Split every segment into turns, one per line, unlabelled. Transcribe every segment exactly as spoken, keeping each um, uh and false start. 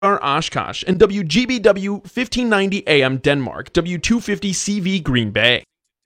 Oshkosh, and W G B W fifteen ninety A M Denmark, W two fifty C V Green Bay.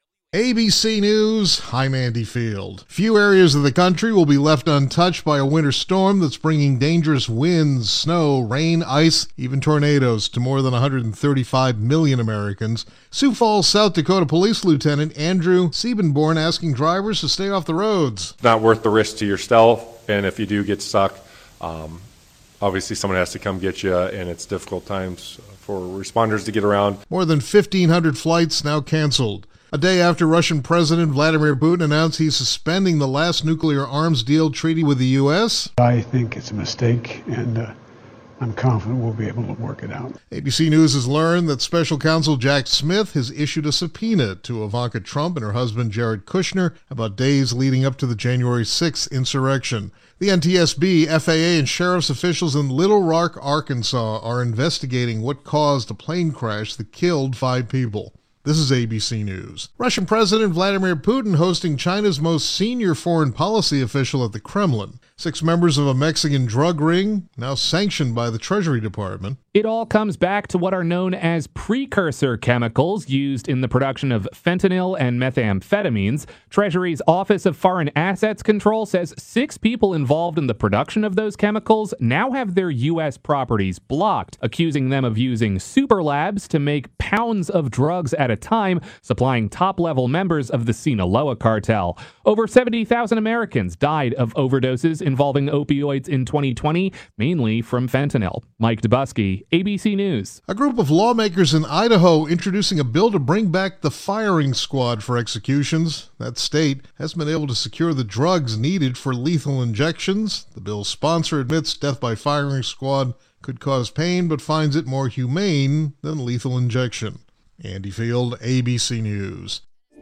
A B C News, I'm Andy Field. Few areas of the country will be left untouched by a winter storm that's bringing dangerous winds, snow, rain, ice, even tornadoes to more than one hundred thirty-five million Americans. Sioux Falls, South Dakota Police Lieutenant Andrew Siebenborn asking drivers to stay off the roads.
It's not worth the risk to yourself, and if you do get stuck, um, obviously someone has to come get you, and it's difficult times for responders to get around.
More than fifteen hundred flights now canceled. A day after Russian President Vladimir Putin announced he's suspending the last nuclear arms deal treaty with the U S.
I think it's a mistake, and uh, I'm confident we'll be able to work it out.
A B C News has learned that Special Counsel Jack Smith has issued a subpoena to Ivanka Trump and her husband Jared Kushner about days leading up to the January sixth insurrection. The N T S B, F A A, and sheriff's officials in Little Rock, Arkansas are investigating what caused a plane crash that killed five people. This is A B C News. Russian President Vladimir Putin hosting China's most senior foreign policy official at the Kremlin. Six members of a Mexican drug ring, now sanctioned by the Treasury Department.
It all comes back to what are known as precursor chemicals used in the production of fentanyl and methamphetamines. Treasury's Office of Foreign Assets Control says six people involved in the production of those chemicals now have their U S properties blocked, accusing them of using super labs to make pounds of drugs at a time, supplying top-level members of the Sinaloa cartel. Over seventy thousand Americans died of overdoses involving opioids in twenty twenty, mainly from fentanyl. Mike Dubusky, A B C News.
A group of lawmakers in Idaho introducing a bill to bring back the firing squad for executions. That state hasn't been able to secure the drugs needed for lethal injections. The bill's sponsor admits death by firing squad could cause pain, but finds it more humane than lethal injection. Andy Field, A B C News.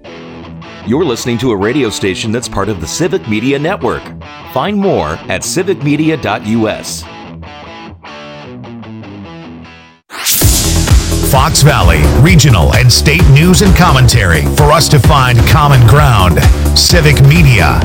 You're listening to a radio station that's part of the Civic Media Network. Find more at civic media dot u s.
Fox Valley, regional and state news and commentary for us to find common ground. Civic Media.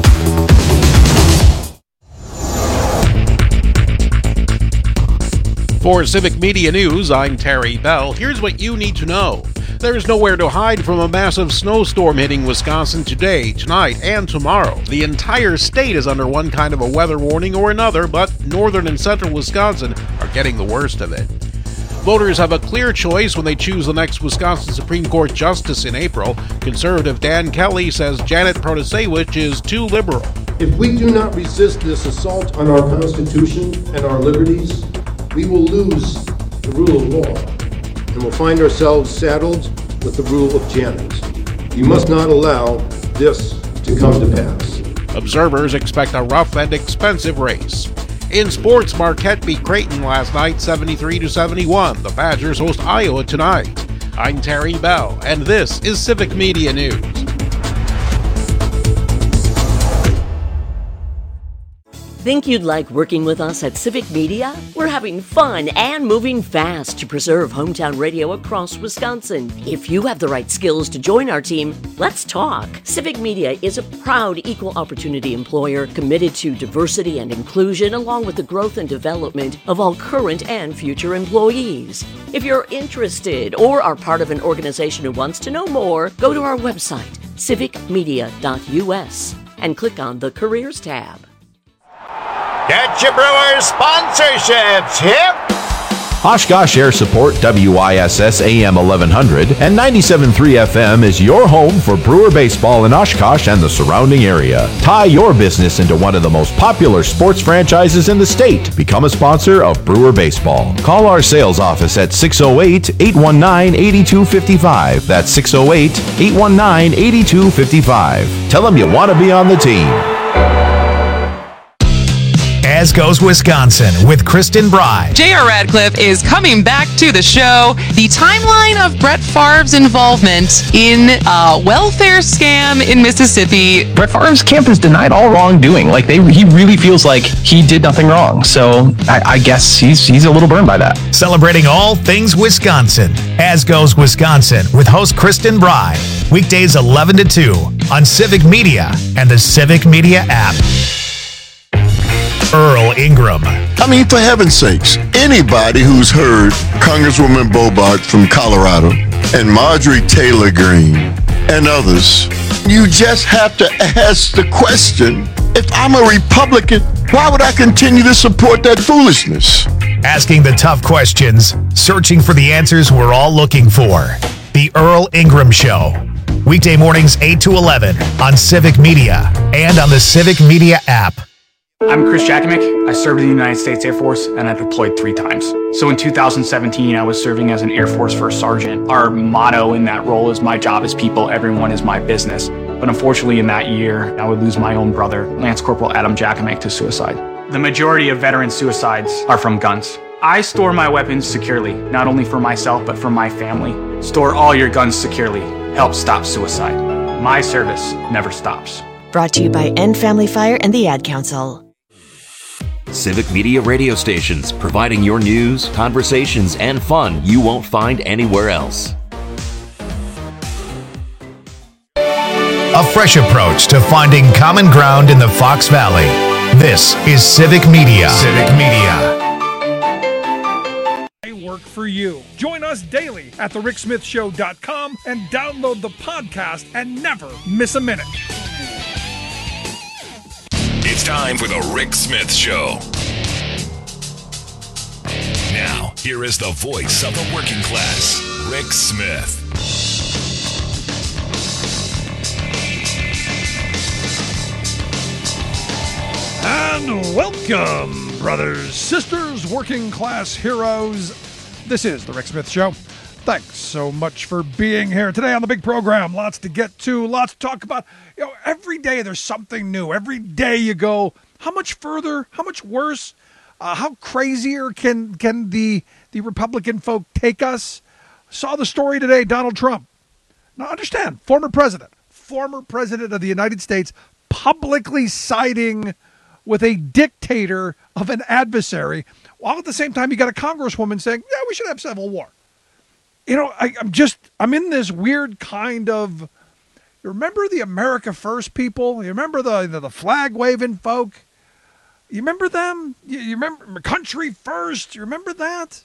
For Civic Media News, I'm Terry Bell. Here's what you need to know. There's nowhere to hide from a massive snowstorm hitting Wisconsin today, tonight, and tomorrow. The entire state is under one kind of a weather warning or another, but northern and central Wisconsin are getting the worst of it. Voters have a clear choice when they choose the next Wisconsin Supreme Court justice in April. Conservative Dan Kelly says Janet Protasewicz is too liberal.
If we do not resist this assault on our Constitution and our liberties, we will lose the rule of law and will find ourselves saddled with the rule of Janet. We must not allow this to come to pass.
Observers expect a rough and expensive race. In sports, Marquette beat Creighton last night seventy-three to seventy-one. The Badgers host Iowa tonight. I'm Terry Bell, and this is Civic Media News.
Think you'd like working with us at Civic Media? We're having fun and moving fast to preserve hometown radio across Wisconsin. If you have the right skills to join our team, let's talk. Civic Media is a proud equal opportunity employer committed to diversity and inclusion, along with the growth and development of all current and future employees. If you're interested or are part of an organization who wants to know more, go to our website, civic media dot u s, and click on the Careers tab.
Get your Brewers sponsorships, hip!
Oshkosh Air Support W I S S A M eleven hundred and ninety-seven point three F M is your home for Brewer baseball in Oshkosh and the surrounding area. Tie your business into one of the most popular sports franchises in the state. Become a sponsor of Brewer baseball. Call our sales office at six oh eight, eight one nine, eight two five five. That's six oh eight, eight one nine, eight two five five. Tell them you want to be on the team.
As Goes Wisconsin with Kristen Bry.
J R. Radcliffe is coming back to the show. The timeline of Brett Favre's involvement in a welfare scam in Mississippi.
Brett Favre's camp has denied all wrongdoing. Like they, he really feels like he did nothing wrong. So I, I guess he's he's a little burned by that.
Celebrating all things Wisconsin. As Goes Wisconsin with host Kristen Bry. Weekdays eleven to two on Civic Media and the Civic Media app. Earl Ingram.
I mean, for heaven's sakes, anybody who's heard Congresswoman Boebert from Colorado and Marjorie Taylor Greene and others, you just have to ask the question, if I'm a Republican, why would I continue to support that foolishness?
Asking the tough questions, searching for the answers we're all looking for. The Earl Ingram Show. Weekday mornings eight to eleven on Civic Media and on the Civic Media app.
I'm Chris Jakimick. I served in the United States Air Force and I deployed three times. So in two thousand seventeen, I was serving as an Air Force First Sergeant. Our motto in that role is my job is people, everyone is my business. But unfortunately in that year, I would lose my own brother, Lance Corporal Adam Jakimick, to suicide. The majority of veteran suicides are from guns. I store my weapons securely, not only for myself, but for my family. Store all your guns securely. Help stop suicide. My service never stops.
Brought to you by End Family Fire and the Ad Council.
Civic Media radio stations, providing your news, conversations, and fun you won't find anywhere else.
A fresh approach to finding common ground in the Fox Valley. This is Civic Media. Civic Media.
Work for you. Join us daily at the rick smith show dot com and download the podcast and never miss a minute.
It's time for the Rick Smith Show. Now, here is the voice of the working class, Rick Smith.
And welcome, brothers, sisters, working class heroes. This is the Rick Smith Show. Thanks so much for being here today on the big program. Lots to get to, lots to talk about. You know, every day there's something new. Every day you go, how much further, how much worse, uh, how crazier can can the the Republican folk take us? Saw the story today, Donald Trump. Now understand, former president, former president of the United States, publicly siding with a dictator of an adversary, while at the same time you got a congresswoman saying, yeah, we should have civil war. You know, I, I'm just, I'm in this weird kind of, you remember the America First people? You remember the the, the flag-waving folk? You remember them? You, you remember Country First? You remember that?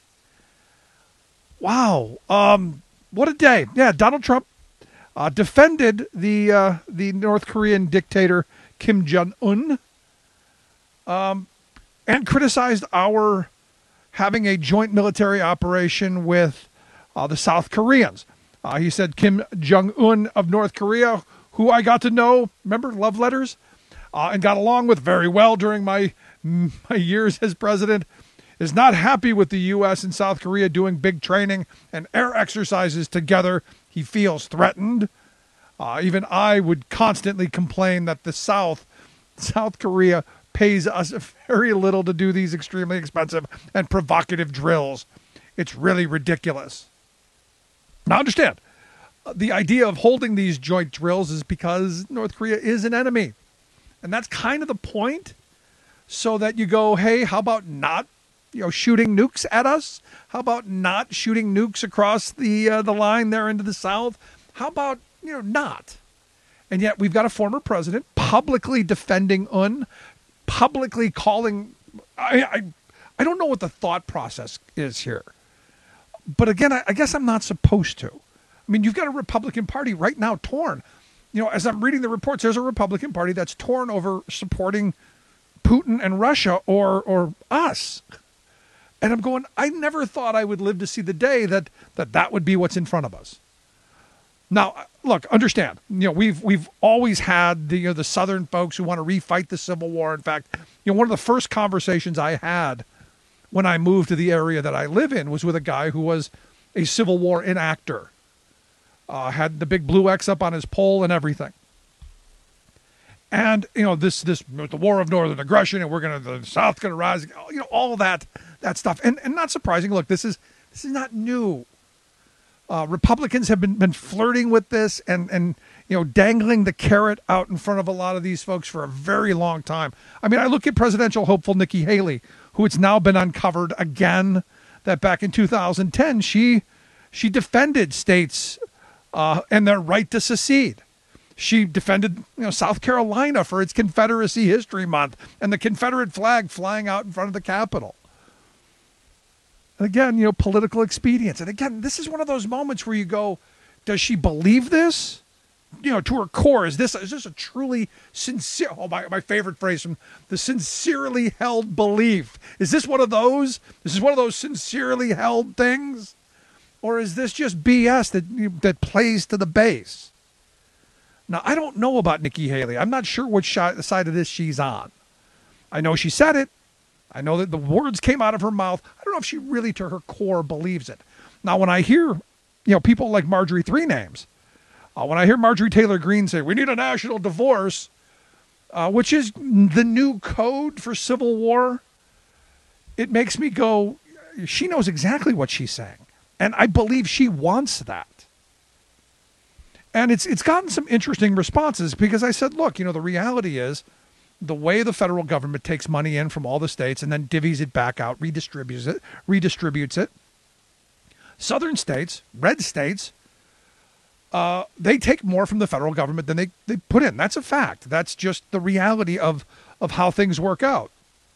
Wow. Um, what a day. Yeah, Donald Trump uh, defended the uh, the North Korean dictator Kim Jong-un. Um, and criticized our having a joint military operation with uh, the South Koreans. Uh, he said Kim Jong-un of North Korea, who I got to know, remember, love letters, uh, and got along with very well during my, my years as president, is not happy with the U S and South Korea doing big training and air exercises together. He feels threatened. Uh, even I would constantly complain that the South, South Korea, pays us very little to do these extremely expensive and provocative drills. It's really ridiculous. Now understand, the idea of holding these joint drills is because North Korea is an enemy. And that's kind of the point. So that you go, hey, how about not, you know, shooting nukes at us? How about not shooting nukes across the uh, the line there into the South? How about, you know, not? And yet we've got a former president publicly defending Un, publicly calling, I, I I don't know what the thought process is here. But again, I, I guess I'm not supposed to. I mean, you've got a Republican Party right now torn. You know, as I'm reading the reports, there's a Republican Party that's torn over supporting Putin and Russia or or us. And I'm going, I never thought I would live to see the day that that, that would be what's in front of us. Now, look, understand, you know, we've we've always had the, you know, the Southern folks who want to refight the Civil War. In fact, you know, one of the first conversations I had when I moved to the area that I live in was with a guy who was a Civil War enactor, uh, had the big blue X up on his pole and everything. And, you know, this, this, the war of Northern aggression, and we're going to, the South going to rise, you know, all that, that stuff. And, and not surprising. Look, this is, this is not new. Uh, Republicans have been, been flirting with this and, and, you know, dangling the carrot out in front of a lot of these folks for a very long time. I mean, I look at presidential hopeful Nikki Haley, who it's now been uncovered again that back in two thousand ten, she, she defended states uh, and their right to secede. She defended, you know, South Carolina for its Confederacy History Month and the Confederate flag flying out in front of the Capitol. And again, you know, political expedience. And again, this is one of those moments where you go, does she believe this? You know, to her core, is this is this a truly sincere, oh, my, my favorite phrase from the sincerely held belief. Is this one of those? This is one of those sincerely held things? Or is this just B S that that plays to the base? Now, I don't know about Nikki Haley. I'm not sure which side of this she's on. I know she said it. I know that the words came out of her mouth. I don't know if she really, to her core, believes it. Now, when I hear, you know, people like Marjorie Three Names, uh, when I hear Marjorie Taylor Greene say, we need a national divorce, uh, which is the new code for civil war, it makes me go, she knows exactly what she's saying. And I believe she wants that. And it's it's gotten some interesting responses because I said, look, you know, the reality is the way the federal government takes money in from all the states and then divvies it back out, redistributes it, redistributes it. Southern states, red states, uh, they take more from the federal government than they, they put in. That's a fact. That's just the reality of, of how things work out.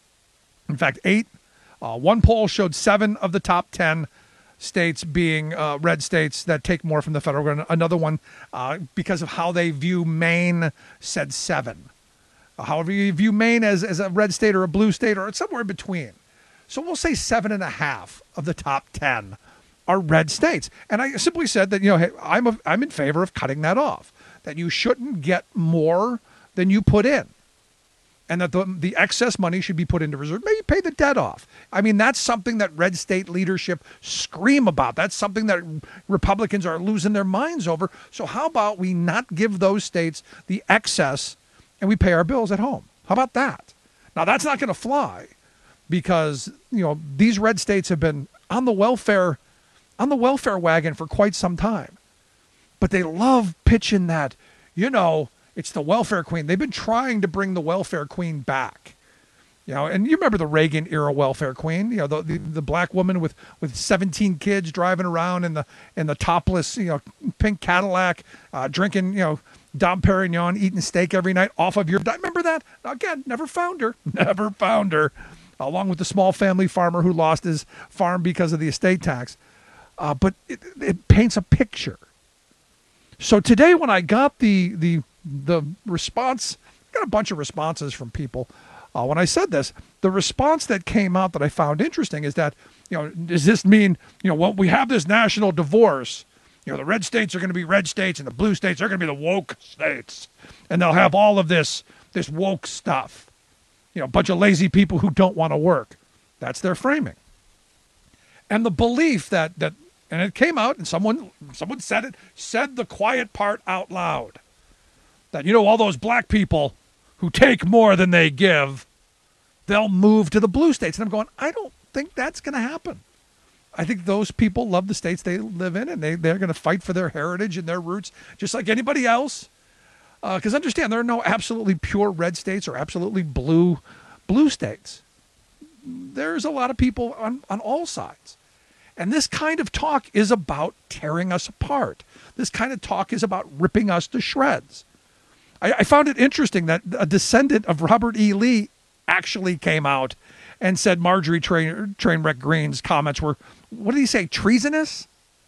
In fact, eight, uh, one poll showed seven of the top ten states being uh, red states that take more from the federal government. Another one, uh, because of how they view Maine, said seven. However you view Maine as, as a red state or a blue state or somewhere in between. So we'll say seven and a half of the top ten are red states. And I simply said that, you know, hey, I'm, a, I'm in favor of cutting that off, that you shouldn't get more than you put in. And that the, the excess money should be put into reserve. Maybe pay the debt off. I mean, that's something that red state leadership scream about. That's something that Republicans are losing their minds over. So how about we not give those states the excess and we pay our bills at home? How about that? Now, that's not going to fly because, you know, these red states have been on the welfare, on the welfare wagon for quite some time. But they love pitching that, you know, it's the welfare queen. They've been trying to bring the welfare queen back. You know, and you remember the Reagan era welfare queen, you know, the, the, the black woman with, with seventeen kids driving around in the in the topless, you know, pink Cadillac, uh, drinking, you know, Dom Perignon, eating steak every night off of your, remember that? Again, never found her, never found her, along with the small family farmer who lost his farm because of the estate tax. Uh, but it, it paints a picture. So today when I got the, the, the response, I got a bunch of responses from people. Uh, when I said this, the response that came out that I found interesting is that, you know, does this mean, you know, well, we have this national divorce. You know, the red states are going to be red states and the blue states are going to be the woke states. And they'll have all of this, this woke stuff. You know, a bunch of lazy people who don't want to work. That's their framing. And the belief that, that, and it came out and someone, someone said it, said the quiet part out loud. That, you know, all those black people who take more than they give, they'll move to the blue states. And I'm going, I don't think that's going to happen. I think those people love the states they live in, and they, they're going to fight for their heritage and their roots, just like anybody else. Because uh, understand, there are no absolutely pure red states or absolutely blue blue states. There's a lot of people on, on all sides. And this kind of talk is about tearing us apart. This kind of talk is about ripping us to shreds. I, I found it interesting that a descendant of Robert E. Lee actually came out and said Marjorie Train, Trainwreck Greene's comments were, what did he say, treasonous?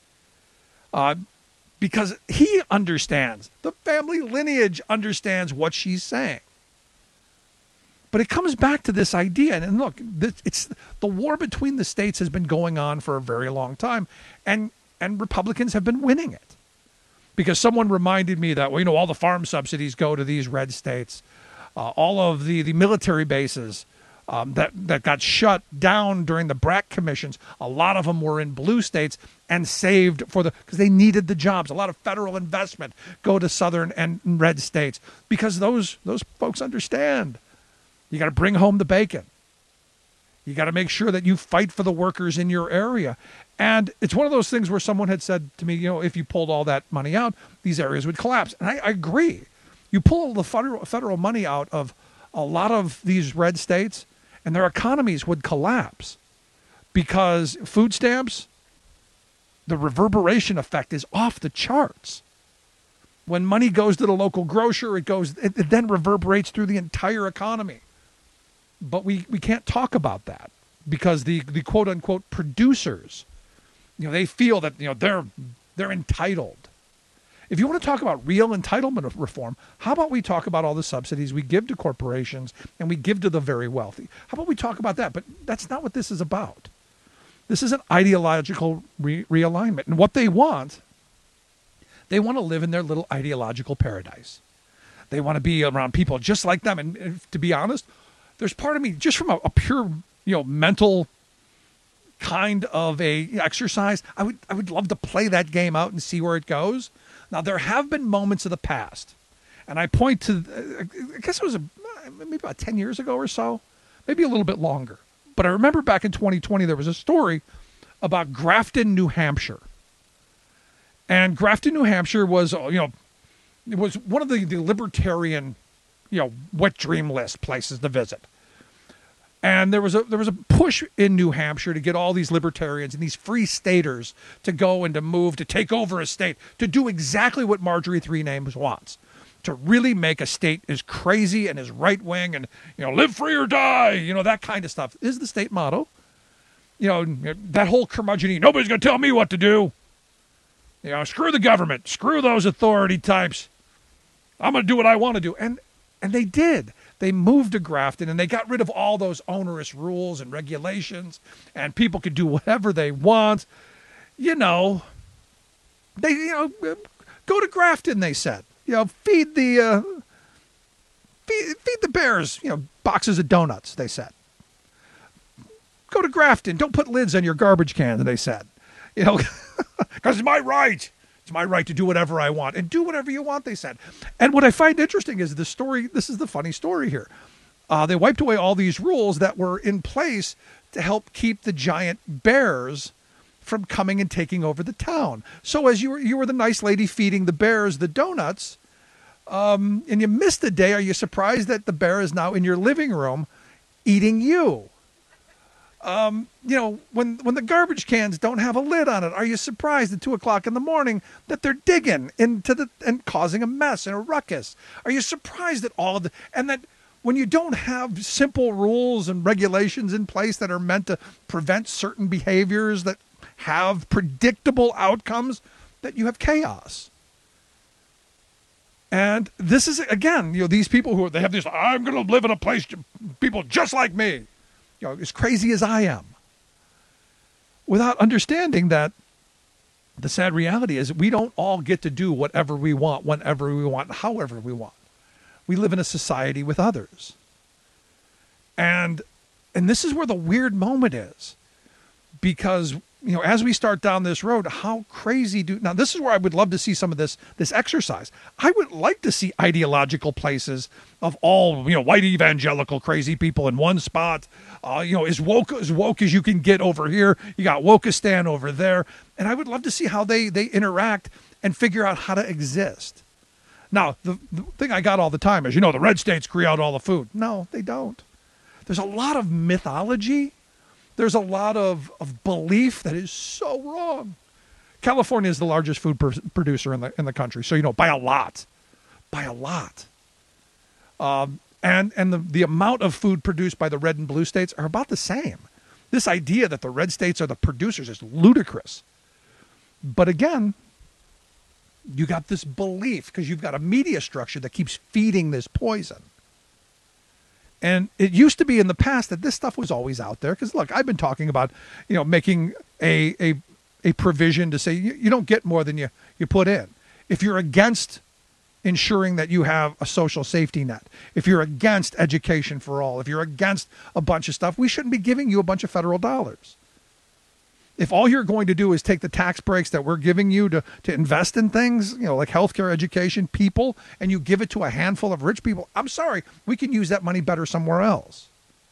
Uh, because he understands, the family lineage understands what she's saying. But it comes back to this idea, and look, this, it's the war between the states has been going on for a very long time, and and Republicans have been winning it. Because someone reminded me that, well, you know, all the farm subsidies go to these red states. Uh, all of the, the military bases um, that, that got shut down during the BRAC commissions, a lot of them were in blue states and saved for the, because they needed the jobs. A lot of federal investment go to southern and red states because those those folks understand. You got to bring home the bacon. You got to make sure that you fight for the workers in your area. And it's one of those things where someone had said to me, you know, if you pulled all that money out, these areas would collapse. And I, I agree. You pull the federal, federal money out of a lot of these red states, and their economies would collapse because food stamps, the reverberation effect is off the charts. When money goes to the local grocer, it goes, it, it then reverberates through the entire economy. But we, we can't talk about that because the, the quote unquote producers, you know, they feel that, you know, they're, they're entitled. If you want to talk about real entitlement reform, how about we talk about all the subsidies we give to corporations and we give to the very wealthy? How about we talk about that? But that's not what this is about. This is an ideological re- realignment. And what they want, they want to live in their little ideological paradise. They want to be around people just like them. And, and to be honest, there's part of me, just from a, a pure, you know, mental kind of a exercise, I would I would love to play that game out and see where it goes. Now, there have been moments of the past, and I point to, I guess it was a, maybe about ten years ago or so, maybe a little bit longer. But I remember back in twenty twenty, there was a story about Grafton, New Hampshire. And Grafton, New Hampshire was, you know, it was one of the, the libertarian, you know, wet dream list places to visit. And there was a there was a push in New Hampshire to get all these libertarians and these free staters to go and to move, to take over a state, to do exactly what Marjorie Three Names wants, to really make a state as crazy and as right-wing and, you know, live free or die, you know, that kind of stuff. This is the state motto. You know, that whole curmudgeon, nobody's going to tell me what to do. You know, screw the government, screw those authority types. I'm going to do what I want to do. And and they did. They moved to Grafton, and they got rid of all those onerous rules and regulations, and people could do whatever they want. You know, they, you know, go to Grafton, they said. You know, feed the, uh, feed, feed the bears, you know, boxes of donuts, they said. Go to Grafton. Don't put lids on your garbage cans, they said. You know, because it's my right. It's my right to do whatever I want. And do whatever you want, they said. And what I find interesting is the story, this is the funny story here. Uh, they wiped away all these rules that were in place to help keep the giant bears from coming and taking over the town. So as you were, you were the nice lady feeding the bears the donuts, um, and you missed a day, are you surprised that the bear is now in your living room eating you? Um, you know, when when the garbage cans don't have a lid on it, are you surprised at two o'clock in the morning that they're digging into the and causing a mess and a ruckus? Are you surprised at all of the and that when you don't have simple rules and regulations in place that are meant to prevent certain behaviors that have predictable outcomes, that you have chaos? And this is, again, you know, these people who are, they have this, I'm going to live in a place, people just like me. You know, as crazy as I am, without understanding that the sad reality is we don't all get to do whatever we want, whenever we want, however we want. We live in a society with others. And and this is where the weird moment is. Because, you know, as we start down this road, how crazy do... Now, this is where I would love to see some of this this exercise. I would like to see ideological places of all, you know, white evangelical crazy people in one spot. Uh, you know, as woke, as woke as you can get over here. You got Wokistan over there. And I would love to see how they, they interact and figure out how to exist. Now, the, the thing I got all the time is, you know, the red states create all the food. No, they don't. There's a lot of mythology. There's a lot of, of belief that is so wrong. California is the largest food per- producer in the in the country. So, you know, by a lot. By a lot. Um, and and the, the amount of food produced by the red and blue states are about the same. This idea that the red states are the producers is ludicrous. But again, you got this belief because you've got a media structure that keeps feeding this poison. And it used to be in the past that this stuff was always out there. Because, look, I've been talking about, you know, making a a, a provision to say you, you don't get more than you, you put in. If you're against ensuring that you have a social safety net, if you're against education for all, if you're against a bunch of stuff, we shouldn't be giving you a bunch of federal dollars. If all you're going to do is take the tax breaks that we're giving you to, to invest in things, you know, like healthcare, education, people, and you give it to a handful of rich people, I'm sorry, we can use that money better somewhere else.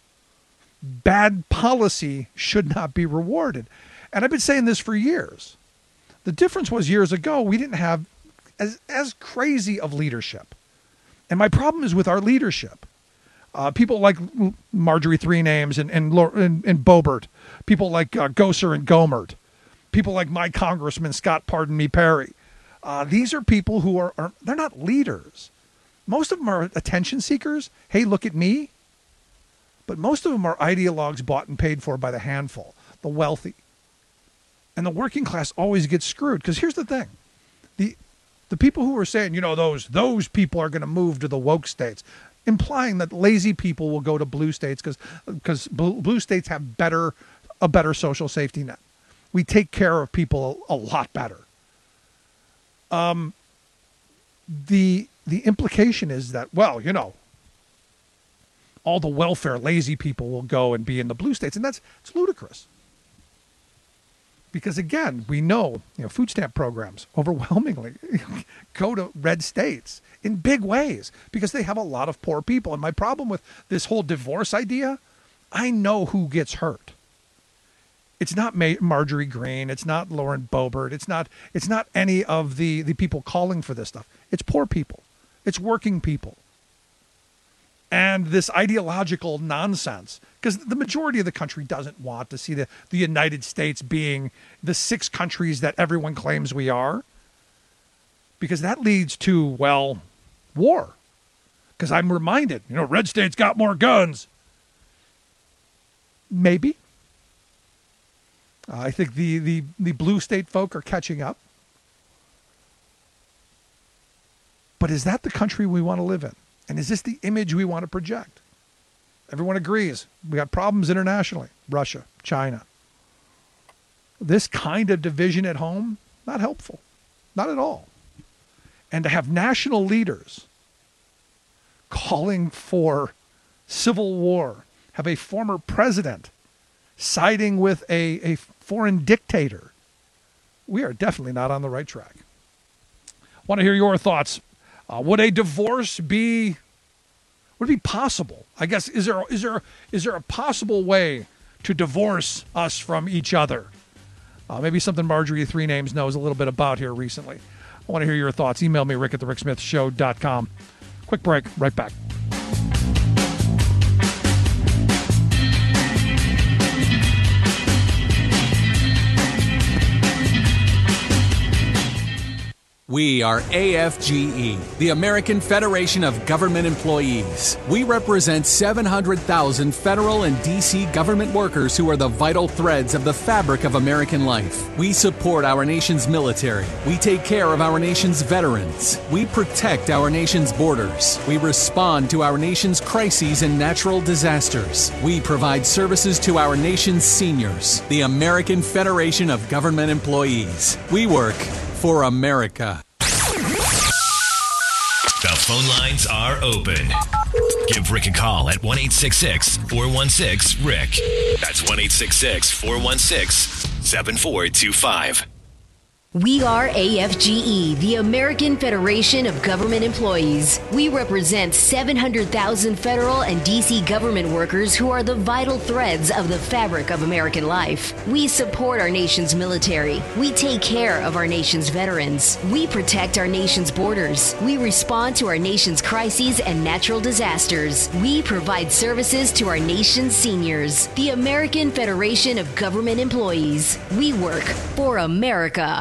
Bad policy should not be rewarded. And I've been saying this for years. The difference was years ago, we didn't have as, as crazy of leadership. And my problem is with our leadership. Uh, people like Marjorie Three Names and and, and, and Boebert, people like uh, Gosar and Gohmert, people like my congressman, Scott Pardon Me Perry, Uh, these are people who are, are, they're not leaders. Most of them are attention seekers. Hey, look at me. But most of them are ideologues bought and paid for by the handful, the wealthy. And the working class always gets screwed. Because here's the thing. The the people who are saying, you know, those those people are going to move to the woke states, implying that lazy people will go to blue states because because blue, blue states have better a better social safety net. We take care of people a, a lot better. Um, the the implication is that, well, you know, all the welfare lazy people will go and be in the blue states, and that's it's ludicrous. Because again, we know, you know, food stamp programs overwhelmingly go to red states in big ways because they have a lot of poor people. And my problem with this whole divorce idea, I know who gets hurt. It's not Ma- Marjorie Greene. It's not Lauren Boebert. It's not. It's not any of the the people calling for this stuff. It's poor people. It's working people. And this ideological nonsense, because the majority of the country doesn't want to see the, the United States being the six countries that everyone claims we are, because that leads to, well, war. Because I'm reminded, you know, red states got more guns. Maybe. Uh, I think the, the, the blue state folk are catching up. But is that the country we want to live in? And is this the image we want to project? Everyone agrees. We got problems internationally. Russia, China. This kind of division at home, not helpful. Not at all. And to have national leaders calling for civil war, have a former president siding with a, a foreign dictator, we are definitely not on the right track. Want to hear your thoughts. Uh, would a divorce be, would it be possible? I guess, is there, is there, is there a possible way to divorce us from each other? Uh, maybe something Marjorie Three Names knows a little bit about here recently. I want to hear your thoughts. Email me, Rick at the Rick Smith Show dot com. Quick break, right back.
We are A F G E, the American Federation of Government Employees. We represent seven hundred thousand federal and D C government workers who are the vital threads of the fabric of American life. We support our nation's military. We take care of our nation's veterans. We protect our nation's borders. We respond to our nation's crises and natural disasters. We provide services to our nation's seniors. The American Federation of Government Employees. We work for America.
The phone lines are open. Give Rick a call at one eight six six, four one six, Rick. That's one eight six six, four one six, seven four two five.
We are A F G E, the American Federation of Government Employees. We represent seven hundred thousand federal and D C government workers who are the vital threads of the fabric of American life. We support our nation's military. We take care of our nation's veterans. We protect our nation's borders. We respond to our nation's crises and natural disasters. We provide services to our nation's seniors. The American Federation of Government Employees. We work for America.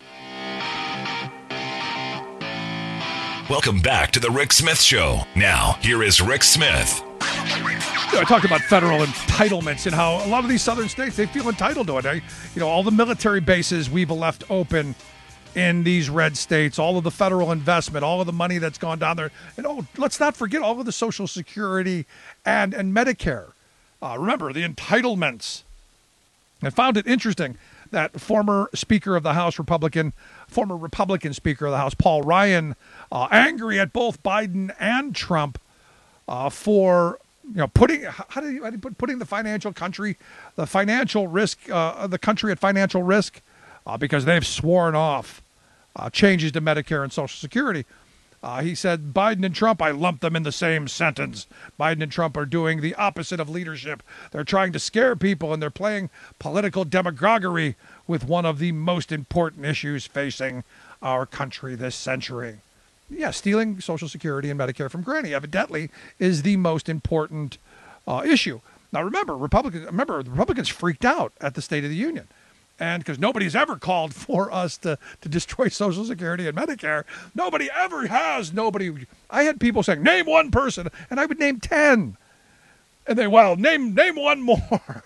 Welcome back to the Rick Smith Show. Now, here is Rick Smith.
You know, I talked about federal entitlements and how a lot of these southern states, they feel entitled to it. I, you know, all the military bases we've left open in these red states, all of the federal investment, all of the money that's gone down there. And oh, let's not forget all of the Social Security and, and Medicare. Uh, remember, the entitlements. I found it interesting that former Speaker of the House, Republican, former Republican Speaker of the House, Paul Ryan, uh, angry at both Biden and Trump uh, for you know putting how do you, how do you put putting the financial country, the financial risk, uh, the country at financial risk, uh, because they've sworn off uh, changes to Medicare and Social Security. Uh, he said, Biden and Trump, I lump them in the same sentence. Biden and Trump are doing the opposite of leadership. They're trying to scare people, and they're playing political demagoguery with one of the most important issues facing our country this century. Yeah, stealing Social Security and Medicare from Granny, evidently, is the most important uh, issue. Now, remember, Republicans, remember, the Republicans freaked out at the State of the Union. And because nobody's ever called for us to, to destroy Social Security and Medicare. Nobody ever has. Nobody. I had people saying, name one person, and I would name ten. And they, well, name name one more.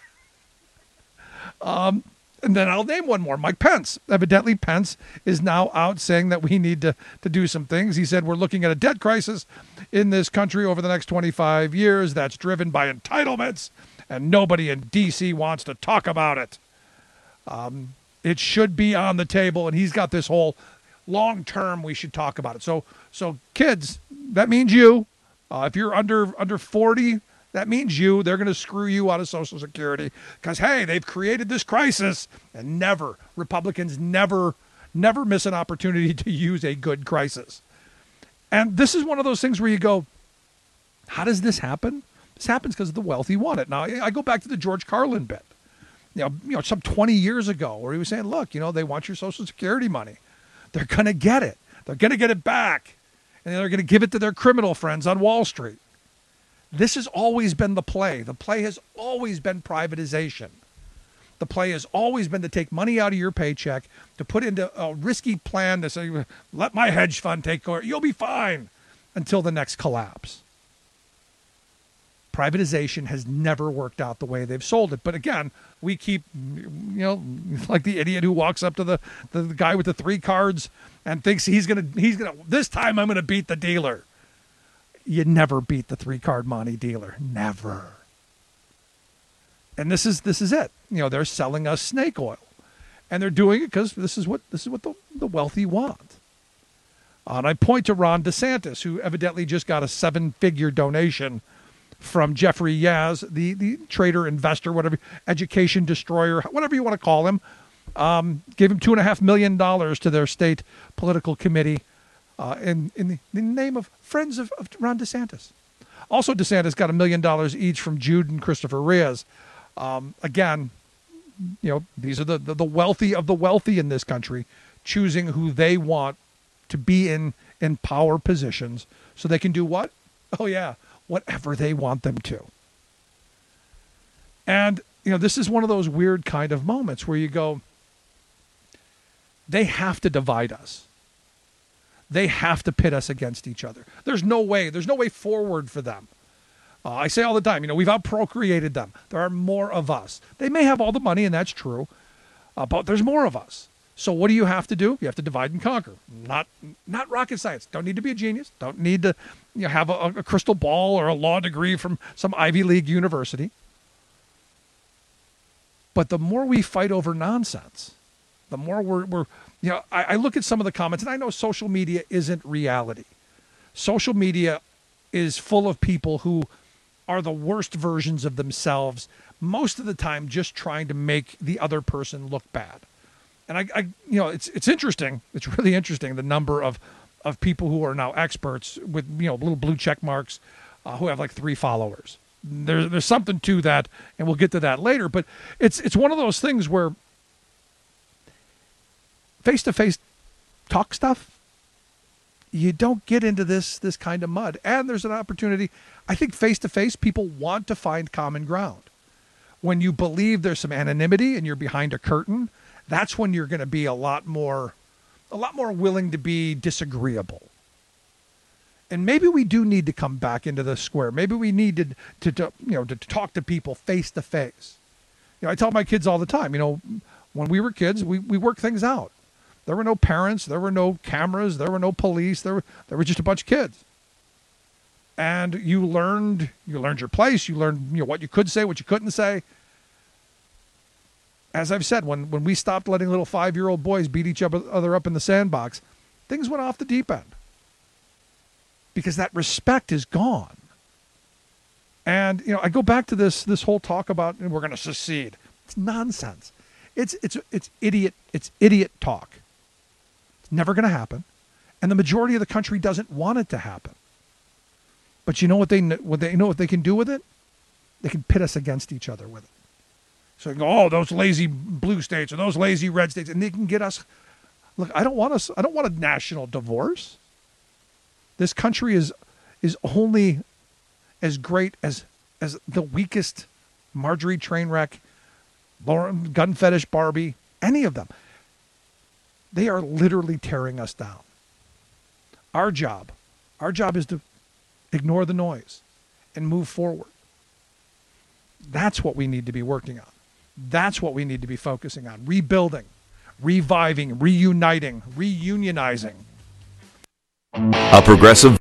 um, and then I'll name one more. Mike Pence. Evidently, Pence is now out saying that we need to, to do some things. He said we're looking at a debt crisis in this country over the next twenty-five years that's driven by entitlements, and nobody in D C wants to talk about it. Um, it should be on the table, and he's got this whole long term. We should talk about it. So, so kids, that means you. Uh, if you're under under forty, that means you. They're going to screw you out of Social Security because hey, they've created this crisis, and never Republicans never never miss an opportunity to use a good crisis. And this is one of those things where you go, how does this happen? This happens because the wealthy want it. Now, I go back to the George Carlin bit. You know, you know, some twenty years ago where he was saying, look, you know, they want your Social Security money. They're going to get it. They're going to get it back. And they're going to give it to their criminal friends on Wall Street. This has always been the play. The play has always been privatization. The play has always been to take money out of your paycheck, to put into a risky plan to say, let my hedge fund take care. You'll be fine until the next collapse. Privatization has never worked out the way they've sold it. But again, we keep, you know, like the idiot who walks up to the, the, the guy with the three cards and thinks he's going to, he's going to, this time I'm going to beat the dealer. You never beat the three card money dealer. Never. And this is, this is it. You know, they're selling us snake oil, and they're doing it because this is what, this is what the, the wealthy want. Uh, and I point to Ron DeSantis, who evidently just got a seven figure donation from Jeffrey Yaz, the, the trader, investor, whatever, education destroyer, whatever you want to call him, um, gave him two and a half million dollars to their state political committee uh, in, in, the, in the name of Friends of, of Ron DeSantis. Also, DeSantis got a million dollars each from Jude and Christopher Reyes. Um, again, you know, these are the, the, the wealthy of the wealthy in this country choosing who they want to be in, in power positions so they can do what? Oh, yeah. Whatever they want them to. And, you know, this is one of those weird kind of moments where you go, they have to divide us. They have to pit us against each other. There's no way. There's no way forward for them. Uh, I say all the time, you know, we've outprocreated them. There are more of us. They may have all the money, and that's true, uh, but there's more of us. So what do you have to do? You have to divide and conquer. Not not rocket science. Don't need to be a genius. Don't need to you know, have a, a crystal ball or a law degree from some Ivy League university. But the more we fight over nonsense, the more we're, we're you know, I, I look at some of the comments, and I know social media isn't reality. Social media is full of people who are the worst versions of themselves, most of the time just trying to make the other person look bad. And I, I, you know, it's it's interesting. It's really interesting the number of, of people who are now experts with you know little blue check marks, uh, who have like three followers. There's there's something to that, and we'll get to that later. But it's it's one of those things where face to face talk stuff, you don't get into this this kind of mud. And there's an opportunity. I think face to face people want to find common ground. When you believe there's some anonymity and you're behind a curtain, that's when you're going to be a lot more, a lot more willing to be disagreeable. And maybe we do need to come back into the square. Maybe we need to, to, to you know, to talk to people face to face. You know, I tell my kids all the time, you know, when we were kids, we, we worked things out. There were no parents, there were no cameras, there were no police, there were, there were just a bunch of kids. And you learned, you learned your place, you learned, you know, what you could say, what you couldn't say. As I've said, when, when we stopped letting little five-year-old boys beat each other up in the sandbox, things went off the deep end. Because that respect is gone. And, you know, I go back to this this whole talk about we're going to secede. It's nonsense. It's it's it's idiot, it's idiot talk. It's never going to happen. And the majority of the country doesn't want it to happen. But you know what they what they you know what they can do with it? They can pit us against each other with it. So you go, oh, those lazy blue states or those lazy red states, and they can get us. Look, I don't want us. I don't want a national divorce. This country is is only as great as as the weakest Marjorie Trainwreck, Lauren, gun fetish Barbie, any of them. They are literally tearing us down. Our job, our job is to ignore the noise and move forward. That's what we need to be working on. That's what we need to be focusing on. Rebuilding, reviving, reuniting, reunionizing.
A progressive.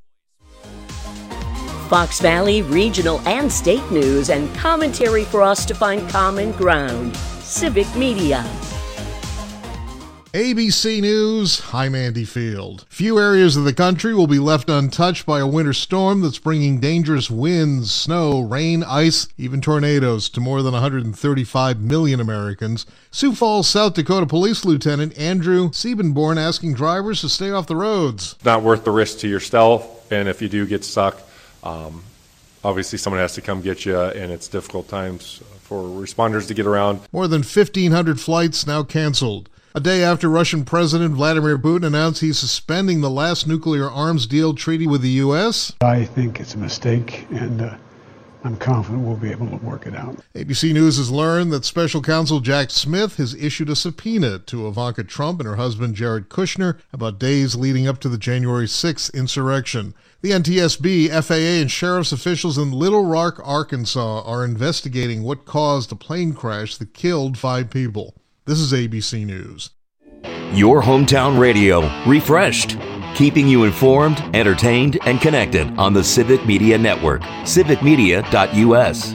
Fox Valley, regional and state news and commentary for us to find common ground. Civic Media.
A B C News, I'm Andy Field. Few areas of the country will be left untouched by a winter storm that's bringing dangerous winds, snow, rain, ice, even tornadoes to more than one hundred thirty-five million Americans. Sioux Falls, South Dakota Police Lieutenant Andrew Siebenborn asking drivers to stay off the roads.
Not worth the risk to yourself, and if you do get stuck, um, obviously someone has to come get you, and it's difficult times for responders to get around.
More than fifteen hundred flights now canceled. A day after Russian President Vladimir Putin announced he's suspending the last nuclear arms deal treaty with the U S.
I think it's a mistake, and uh, I'm confident we'll be able to work it out.
A B C News has learned that Special Counsel Jack Smith has issued a subpoena to Ivanka Trump and her husband Jared Kushner about days leading up to the January sixth insurrection. The N T S B, F A A, and sheriff's officials in Little Rock, Arkansas are investigating what caused a plane crash that killed five people. This is A B C News.
Your hometown radio, refreshed, keeping you informed, entertained, and connected on the Civic Media Network, civic media dot U S.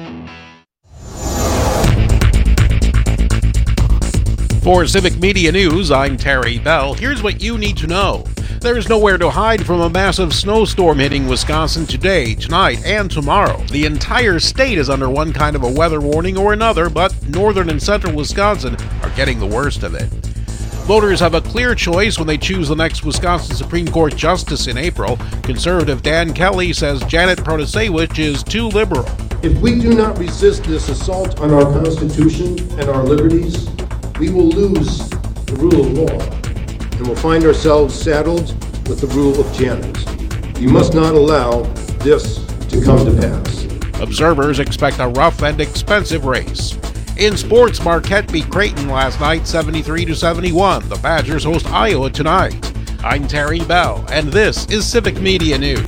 For Civic Media News, I'm Terry Bell. Here's what you need to know. There's nowhere to hide from a massive snowstorm hitting Wisconsin today, tonight, and tomorrow. The entire state is under one kind of a weather warning or another, but northern and central Wisconsin are getting the worst of it. Voters have a clear choice when they choose the next Wisconsin Supreme Court justice in April. Conservative Dan Kelly says Janet Protasewicz is too liberal.
If we do not resist this assault on our Constitution and our liberties, we will lose the rule of law and will find ourselves saddled with the rule of Janus. We must not allow this to come to pass.
Observers expect a rough and expensive race. In sports, Marquette beat Creighton last night seventy-three to seventy-one. The Badgers host Iowa tonight. I'm Terry Bell, and this is Civic Media News.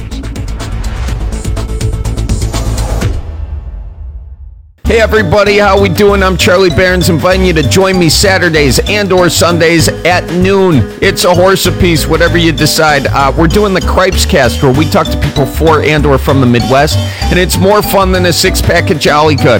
Hey everybody, how we doing? I'm Charlie Barons, inviting you to join me Saturdays and or Sundays at noon. It's a horse apiece, whatever you decide. Uh, we're doing the Cripes Cast, where we talk to people for and or from the Midwest, and it's more fun than a six-pack of Jolly Good.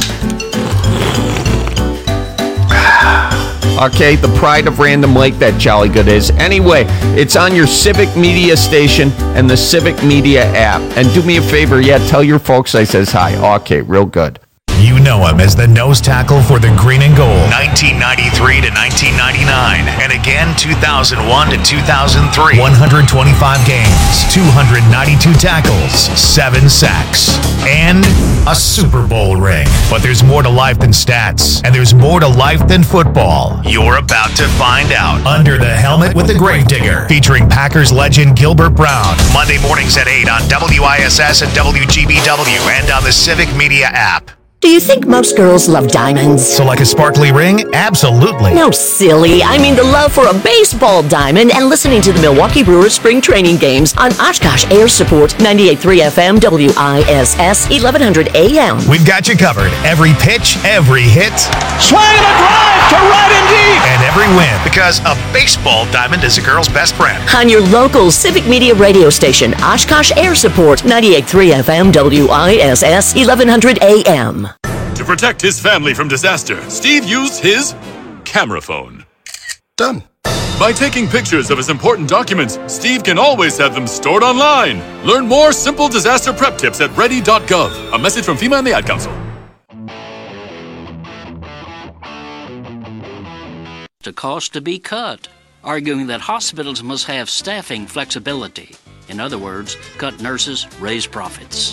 Okay, the pride of Random Lake, that Jolly Good is. Anyway, it's on your Civic Media station and the Civic Media app. And do me a favor, yeah, tell your folks I says hi. Okay, real good.
You know him as the nose tackle for the green and gold. nineteen ninety-three to nineteen ninety-nine. And again, two thousand one to two thousand three. one hundred twenty-five games, two hundred ninety-two tackles, seven sacks, and a Super Bowl ring. But there's more to life than stats, and there's more to life than football. You're about to find out. Under the Helmet with the Gravedigger, featuring Packers legend Gilbert Brown. Monday mornings at eight on W I S S and W G B W and on the Civic Media app.
Do you think most girls love diamonds?
So like a sparkly ring? Absolutely.
No, silly. I mean the love for a baseball diamond and listening to the Milwaukee Brewers spring training games on Oshkosh Air Support, ninety-eight point three F M, W I S S, eleven hundred A M.
We've got you covered. Every pitch, every hit.
Swing and a drive to right and deep.
And every win. Because a baseball diamond is a girl's best friend.
On your local Civic Media radio station, Oshkosh Air Support, ninety-eight point three F M, W I S S, eleven hundred A M.
To protect his family from disaster, Steve used his camera phone. Done. By taking pictures of his important documents, Steve can always have them stored online. Learn more simple disaster prep tips at ready dot gov. A message from FEMA and the Ad Council.
The cost to be cut, arguing that hospitals must have staffing flexibility. In other words, cut nurses, raise profits.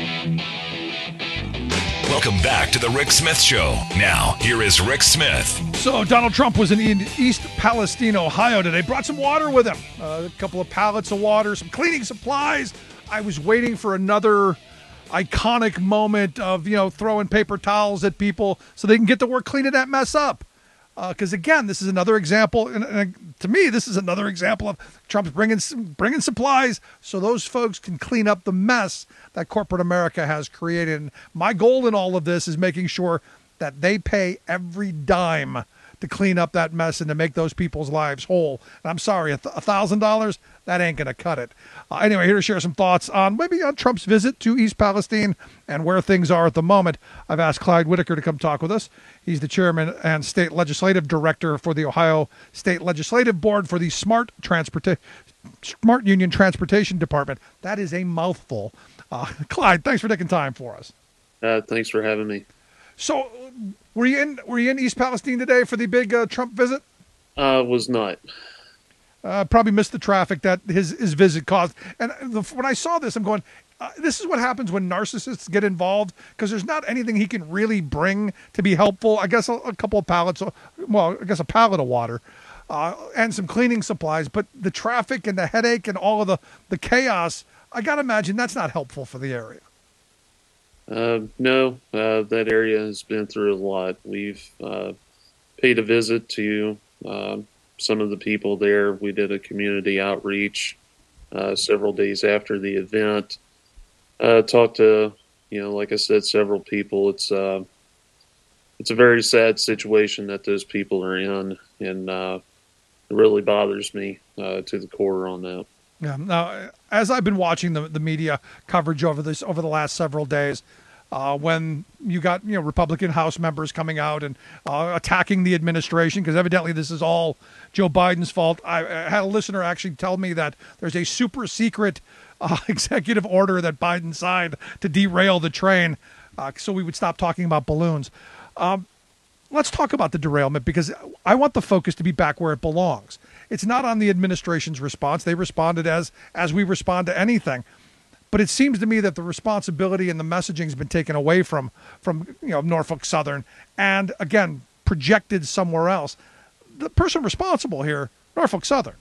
Welcome back to the Rick Smith Show. Now, here is Rick Smith.
So Donald Trump was in East Palestine, Ohio today. Brought some water with him, uh, a couple of pallets of water, some cleaning supplies. I was waiting for another iconic moment of, you know, throwing paper towels at people so they can get to work cleaning that mess up. Because, uh, again, this is another example, and, and to me, this is another example of Trump's bringing bringing supplies so those folks can clean up the mess that corporate America has created. And my goal in all of this is making sure that they pay every dime to clean up that mess and to make those people's lives whole. And I'm sorry, a thousand dollars, that ain't going to cut it. Uh, anyway, here to share some thoughts on maybe on Trump's visit to East Palestine and where things are at the moment. I've asked Clyde Whitaker to come talk with us. He's the chairman and state legislative director for the Ohio State Legislative Board for the Smart Transporta- Smart Union Transportation Department. That is a mouthful. Uh, Clyde, thanks for taking time for us.
Uh, thanks for having me.
So, were you in were you in East Palestine today for the big uh, Trump visit?
Uh, was not.
Uh, probably missed the traffic that his, his visit caused. And the, when I saw this, I'm going, uh, this is what happens when narcissists get involved, because there's not anything he can really bring to be helpful. I guess a, a couple of pallets, well, I guess a pallet of water uh, and some cleaning supplies. But the traffic and the headache and all of the, the chaos, I got to imagine that's not helpful for the area.
Uh, no, uh, that area has been through a lot. We've uh, paid a visit to uh, some of the people there. We did a community outreach uh, several days after the event. Uh, talked to, you know, like I said, several people. It's uh, it's a very sad situation that those people are in, and uh, it really bothers me uh, to the core on that.
Yeah. Now, as I've been watching the the media coverage over this over the last several days, uh, when you got you know Republican House members coming out and uh, attacking the administration, because evidently this is all Joe Biden's fault. I, I had a listener actually tell me that there's a super secret uh, executive order that Biden signed to derail the train, uh, so we would stop talking about balloons. Um, let's talk about the derailment, because I want the focus to be back where it belongs. It's not on the administration's response. They responded as as we respond to anything. But it seems to me that the responsibility and the messaging has been taken away from, from you know, Norfolk Southern and, again, projected somewhere else. The person responsible here, Norfolk Southern.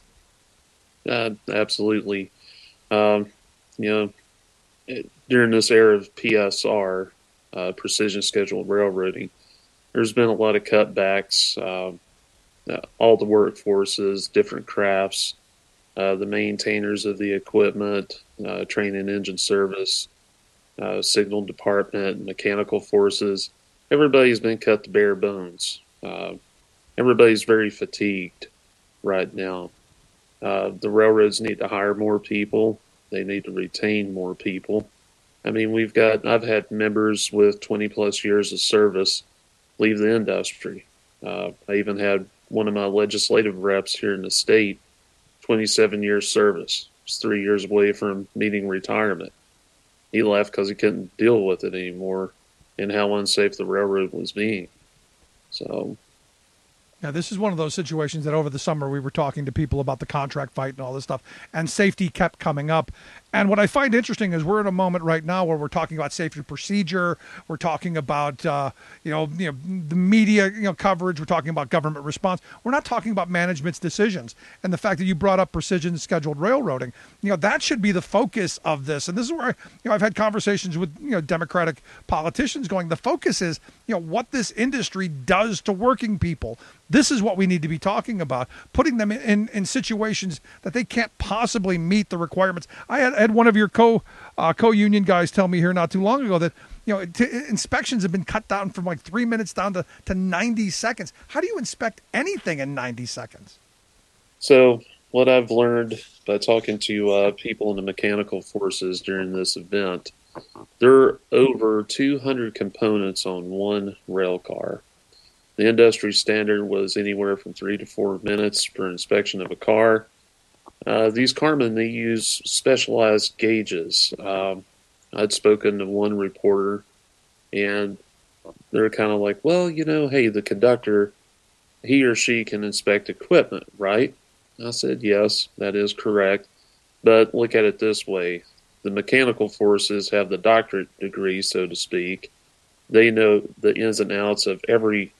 Uh, absolutely. Um, you know, it, during this era of P S R, uh, precision scheduled railroading, there's been a lot of cutbacks. Uh, uh, all the workforces, different crafts, uh, the maintainers of the equipment, uh, train and engine service, uh, signal department, mechanical forces. Everybody's been cut to bare bones. Uh, everybody's very fatigued right now. Uh, the railroads need to hire more people. They need to retain more people. I mean, we've got, I've had members with twenty plus years of service leave the industry. Uh, I even had one of my legislative reps here in the state, twenty-seven years service. He's three years away from meeting retirement. He left because he couldn't deal with it anymore and how unsafe the railroad was being. So,
yeah, this is one of those situations that over the summer we were talking to people about the contract fight and all this stuff, and safety kept coming up. And what I find interesting is we're in a moment right now where we're talking about safety procedure. We're talking about, uh, you know, you know, the media, you know, coverage. We're talking about government response. We're not talking about management's decisions. And the fact that you brought up precision scheduled railroading, you know, that should be the focus of this. And this is where, you know, I've had conversations with, you know, Democratic politicians going, the focus is, you know, what this industry does to working people. This is what we need to be talking about, putting them in, in, in situations that they can't possibly meet the requirements. I had, had one of your co uh, co-union guys tell me here not too long ago that, you know, t- inspections have been cut down from like three minutes down to, to ninety seconds. How do you inspect anything in ninety seconds?
So what I've learned by talking to uh, people in the mechanical forces during this event, there are over two hundred components on one rail car. The industry standard was anywhere from three to four minutes for inspection of a car. Uh, these carmen, they use specialized gauges. Um, I'd spoken to one reporter, and they're kind of like, well, you know, hey, the conductor, he or she can inspect equipment, right? I said, yes, that is correct. But look at it this way. The mechanical forces have the doctorate degree, so to speak. They know the ins and outs of every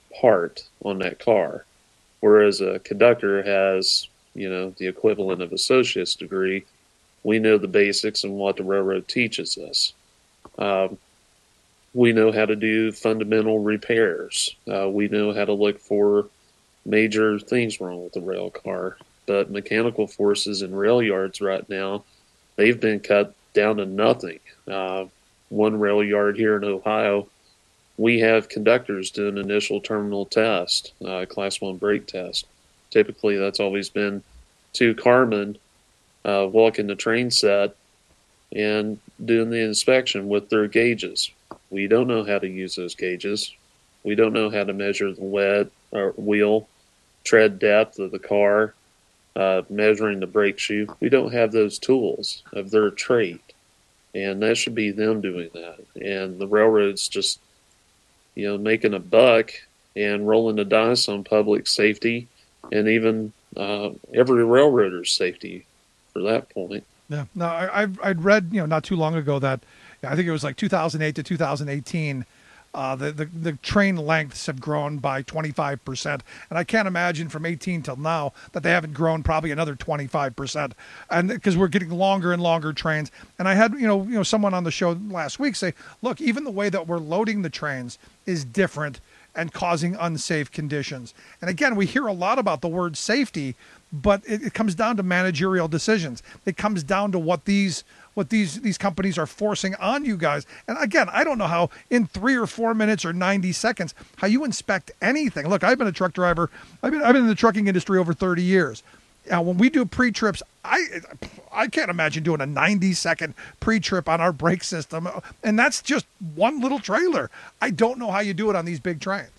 part on that car, whereas a conductor has, you know, the equivalent of associate's degree. We know the basics and what the railroad teaches us. Um, we know how to do fundamental repairs. Uh, we know how to look for major things wrong with the rail car. But mechanical forces in rail yards right now, they've been cut down to nothing. Uh, one rail yard here in Ohio, we have conductors doing initial terminal test, uh, class one brake test. Typically, that's always been two carmen uh, walking the train set and doing the inspection with their gauges. We don't know how to use those gauges. We don't know how to measure the wet or wheel, tread depth of the car, uh, measuring the brake shoe. We don't have those tools of their trade, and that should be them doing that. And the railroads just, you know, making a buck and rolling the dice on public safety and even uh, every railroader's safety for that point.
Yeah, no, I, I've I'd read, you know, not too long ago that I think it was like two thousand eight to two thousand eighteen. Uh, the, the the train lengths have grown by twenty-five percent, and I can't imagine from eighteen till now that they haven't grown probably another twenty-five percent, and because we're getting longer and longer trains. And I had you know you know someone on the show last week say, look, even the way that we're loading the trains is different and causing unsafe conditions. And again, we hear a lot about the word safety, but it, it comes down to managerial decisions. It comes down to what these what these these companies are forcing on you guys. And again, I don't know how in three or four minutes or ninety seconds how you inspect anything. Look, I've been a truck driver. I've been I've been in the trucking industry over thirty years. Now, when we do pre-trips, I I can't imagine doing a ninety second pre-trip on our brake system, and that's just one little trailer. I don't know how you do it on these big trains.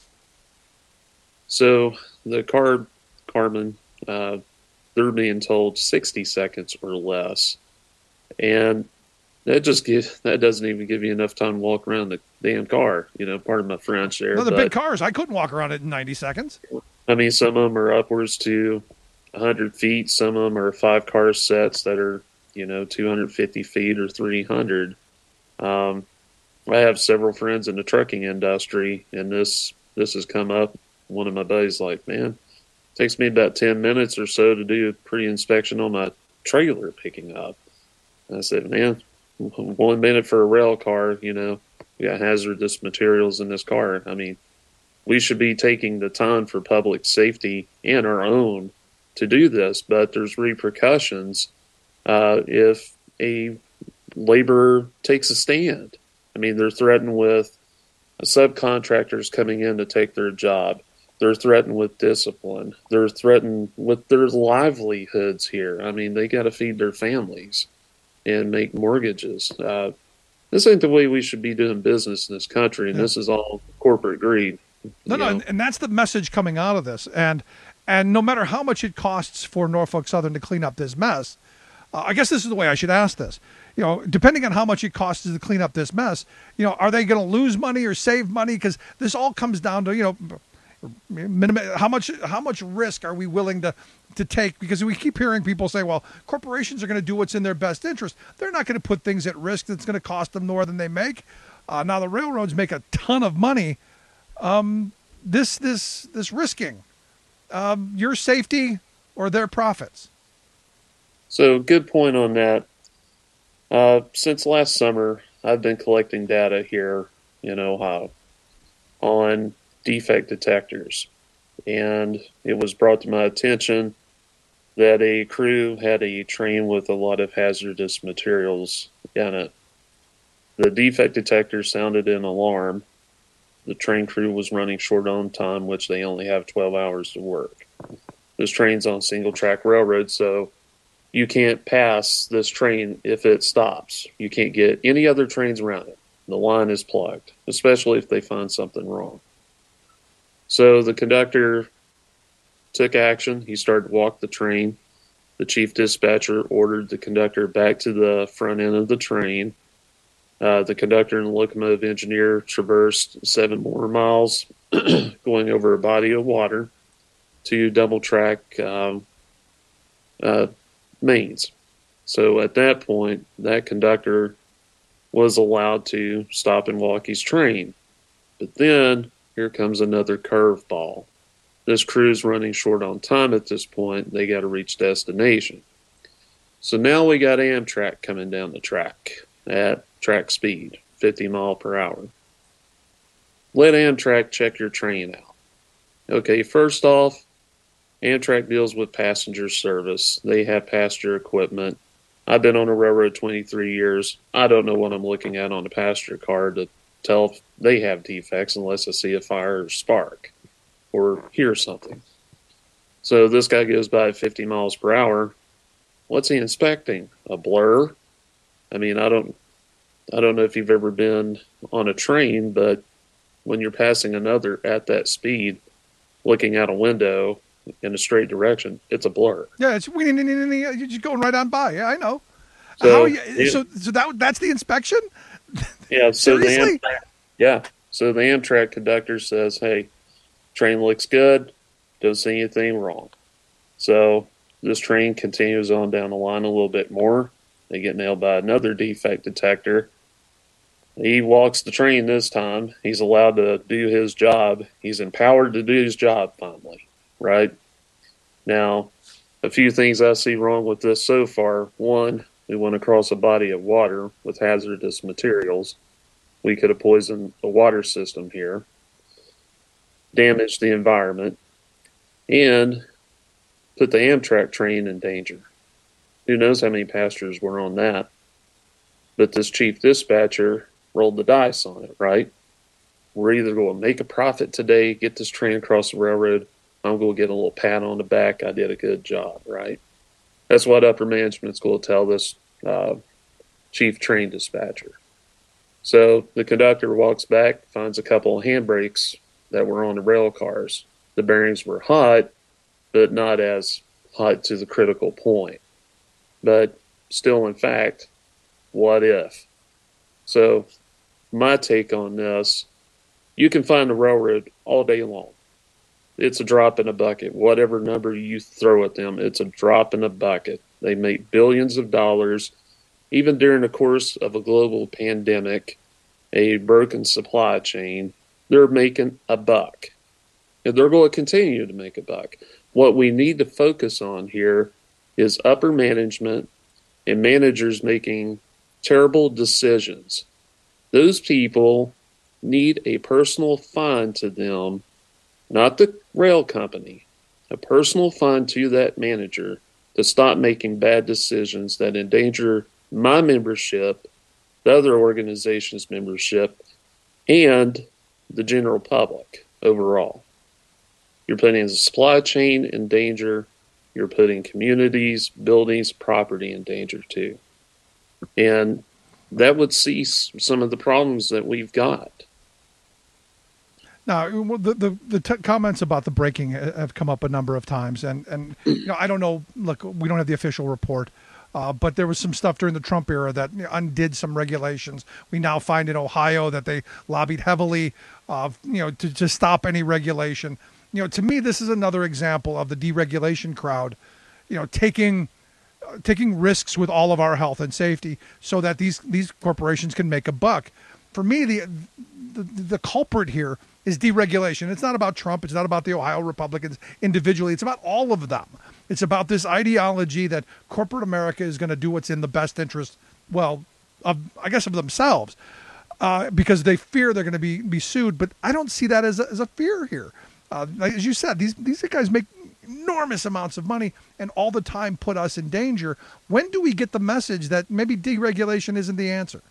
So the car Carmen, uh, they're being told sixty seconds or less. And that just gives, that doesn't even give you enough time to walk around the damn car. You know, pardon my French there.
No, the
but,
big cars, I couldn't walk around it in ninety seconds.
I mean, some of them are upwards to one hundred feet. Some of them are five car sets that are, you know, two hundred fifty feet or three hundred. Um, I have several friends in the trucking industry, and this this has come up. One of my buddies like, man, it takes me about ten minutes or so to do a pre-inspection on my trailer picking up. And I said, man, one minute for a rail car, you know, we got hazardous materials in this car. I mean, we should be taking the time for public safety and our own to do this, but there's repercussions uh, if a laborer takes a stand. I mean, they're threatened with subcontractors coming in to take their job. They're threatened with discipline. They're threatened with their livelihoods here. I mean, they got to feed their families and make mortgages. Uh, this ain't the way we should be doing business in this country, and yeah. This is all corporate greed.
No, no, and, and that's the message coming out of this. And and no matter how much it costs for Norfolk Southern to clean up this mess, uh, I guess this is the way I should ask this. You know, depending on how much it costs to clean up this mess, you know, are they going to lose money or save money? Because this all comes down to, you know, minimum, how much how much risk are we willing to to take? Because we keep hearing people say, well, corporations are going to do what's in their best interest. They're not going to put things at risk that's going to cost them more than they make. Uh, now the railroads make a ton of money. Um, this this this risking um, your safety or their profits.
So good point on that. Uh, since last summer, I've been collecting data here in Ohio on defect detectors, and it was brought to my attention that a crew had a train with a lot of hazardous materials in it. The defect detector sounded an alarm. The train crew was running short on time, which they only have twelve hours to work. This train's on single track railroad, so you can't pass this train if it stops. You can't get any other trains around it. The line is plugged, especially if they find something wrong. So the conductor took action. He started to walk the train. The chief dispatcher ordered the conductor back to the front end of the train. Uh, the conductor and the locomotive engineer traversed seven more miles going over a body of water to double track um, uh, mains. So at that point, that conductor was allowed to stop and walk his train. But then here comes another curveball. This crew's running short on time at this point. They got to reach destination. So now we got Amtrak coming down the track at track speed, fifty mile per hour. Let Amtrak check your train out. Okay, first off, Amtrak deals with passenger service. They have passenger equipment. I've been on a railroad twenty-three years. I don't know what I'm looking at on a passenger car to tell if they have defects unless I see a fire or spark or hear something. So this guy goes by at fifty miles per hour. What's he inspecting? A blur? I mean, I don't I don't know if you've ever been on a train, but when you're passing another at that speed, looking out a window in a straight direction, it's a blur.
Yeah, it's you're just going right on by. Yeah, I know.
So,
How you,
yeah.
so, so that that's the inspection?
Yeah. So the
Seriously?
Amtrak, yeah. So the Amtrak conductor says, "Hey, train looks good. Don't see anything wrong." So this train continues on down the line a little bit more. They get nailed by another defect detector. He walks the train this time. He's allowed to do his job. He's empowered to do his job finally, right? Now, a few things I see wrong with this so far. One, we went across a body of water with hazardous materials. We could have poisoned the water system here, damaged the environment, and put the Amtrak train in danger. Who knows how many passengers were on that? But this chief dispatcher rolled the dice on it, right? We're either going to make a profit today, get this train across the railroad. I'm going to get a little pat on the back. I did a good job, right? That's what upper management's going to tell this uh, chief train dispatcher. So the conductor walks back, finds a couple of handbrakes that were on the rail cars. The bearings were hot, but not as hot to the critical point. But still, in fact, what if? So my take on this, you can find the railroad all day long. It's a drop in a bucket. Whatever number you throw at them, it's a drop in a bucket. They make billions of dollars. Even during the course of a global pandemic, a broken supply chain, they're making a buck. And they're going to continue to make a buck. What we need to focus on here is upper management and managers making terrible decisions. Those people need a personal fine to them, not the rail company, a personal fine to that manager to stop making bad decisions that endanger my membership, the other organization's membership, and the general public overall. You're putting the supply chain in danger. You're putting communities, buildings, property in danger too. And that would cease some of the problems that we've got.
Now, the the, the t- comments about the braking have come up a number of times, and and you know I don't know. Look, we don't have the official report, uh, but there was some stuff during the Trump era that you know, undid some regulations. We now find in Ohio that they lobbied heavily, uh, you know, to to stop any regulation. You know, to me, this is another example of the deregulation crowd, you know, taking uh, taking risks with all of our health and safety so that these these corporations can make a buck. For me, the the, the culprit here is deregulation. It's not about Trump. It's not about the Ohio Republicans individually. It's about all of them. It's about this ideology that corporate America is going to do what's in the best interest, well, of I guess of themselves, uh, because they fear they're going to be be sued. But I don't see that as a, as a fear here. Uh, as you said, these these guys make enormous amounts of money and all the time put us in danger. When do we get the message that maybe deregulation isn't the answer?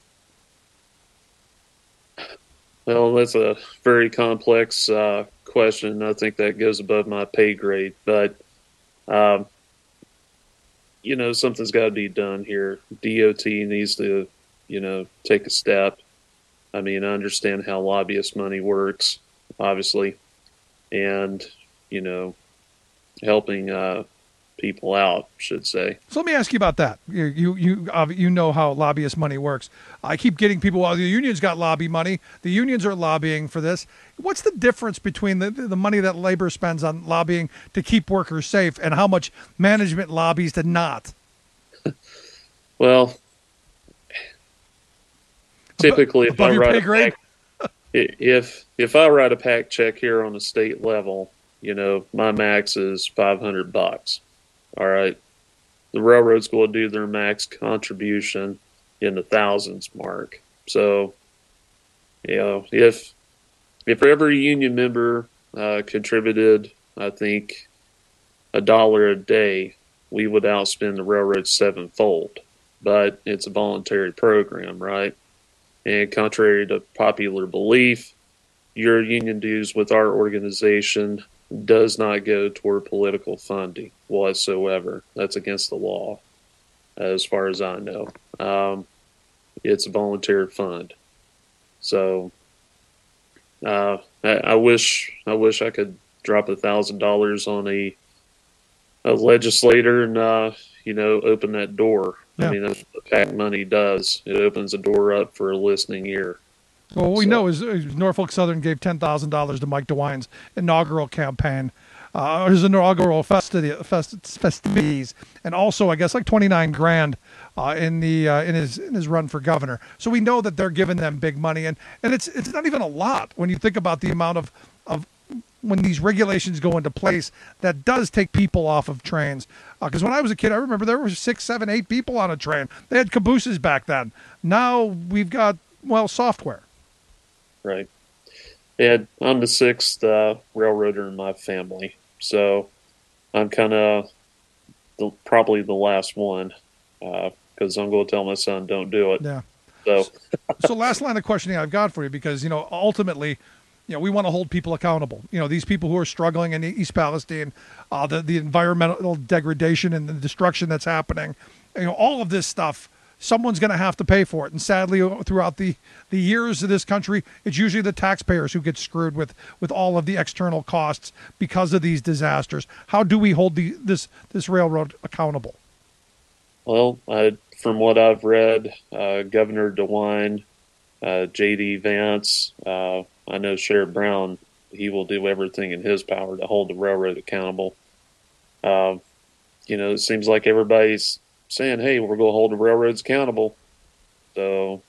Well, that's a very complex uh, question. I think that goes above my pay grade. But, um, you know, something's got to be done here. D O T needs to, you know, take a step. I mean, I understand how lobbyist money works, obviously. And, you know, helping uh, people out, should say.
So let me ask you about that. You you you, uh, you know how lobbyist money works. I keep getting people, well, the unions got lobby money. The unions are lobbying for this. What's the difference between the, the money that labor spends on lobbying to keep workers safe and how much management lobbies to not?
Well, typically,
above
if I
your
write
pay
a
grade?
back, if if I write a PAC check here on the state level, you know, my max is five hundred bucks. All right. The railroad's going to do their max contribution in the thousands mark. So, you know, if if every union member uh, contributed, I think, a dollar a day, we would outspend the railroad sevenfold. But it's a voluntary program, right? And contrary to popular belief, your union dues with our organization does not go toward political funding whatsoever. That's against the law, as far as I know. Um, it's a volunteer fund. So uh, I, I wish I wish I could drop a thousand dollars on a a legislator and uh, you know, open that door.
Yeah.
I mean, that's what PAC money does. It opens the door up for a listening ear.
Well, what we
So-
know is, is Norfolk Southern gave ten thousand dollars to Mike DeWine's inaugural campaign, uh, his inaugural festi- fest- festivities, and also I guess like twenty-nine grand uh, in the uh, in his in his run for governor. So we know that they're giving them big money, and and it's it's not even a lot when you think about the amount of of when these regulations go into place. That does take people off of trains. Because uh, when I was a kid, I remember there were six, seven, eight people on a train. They had cabooses back then. Now we've got, well, software.
Right. And I'm the sixth uh, railroader in my family, so I'm kind of the, probably the last one because I'm going to tell my son, don't do it.
Yeah.
So,
So last line of questioning I've got for you, because, you know, ultimately, you know, we want to hold people accountable. You know, these people who are struggling in East Palestine, uh, the, the environmental degradation and the destruction that's happening, you know, all of this stuff, someone's going to have to pay for it. And sadly, throughout the, the years of this country, it's usually the taxpayers who get screwed with, with all of the external costs because of these disasters. How do we hold the, this, this railroad accountable?
well, I, from what I've read, uh, Governor DeWine, uh, J D Vance, uh, I know Sherrod Brown, he will do everything in his power to hold the railroad accountable. Uh, you know, it seems like everybody's saying, hey, we're going to hold the railroads accountable. So